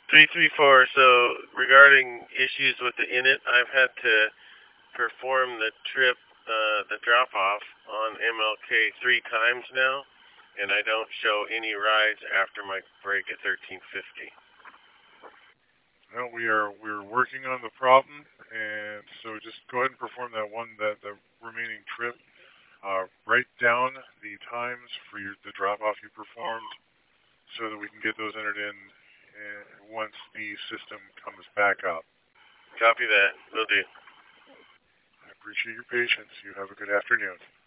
334. So regarding issues with the init, I've had to perform the trip, the drop off on MLK 3 times now, and I don't show any rides after my break at 1350. Well, we're working on the problem, and so just go ahead and perform that the remaining trip. Write down the times for the drop off you performed, so that we can get those entered in once the system comes back up. Copy that. Will do. I appreciate your patience. You have a good afternoon.